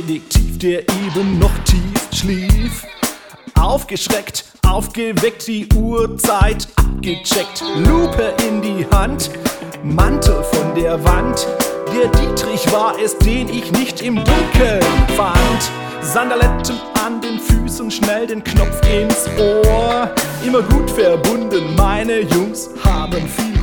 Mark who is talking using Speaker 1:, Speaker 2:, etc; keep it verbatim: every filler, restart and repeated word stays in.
Speaker 1: Detektiv, der eben noch tief schlief. Aufgeschreckt, aufgeweckt, die Uhrzeit abgecheckt, Lupe in die Hand, Mantel von der Wand. Der Dietrich war es, den ich nicht im Dunkeln fand. Sandaletten an den Füßen, schnell den Knopf ins Ohr. Immer gut verbunden, meine Jungs haben viel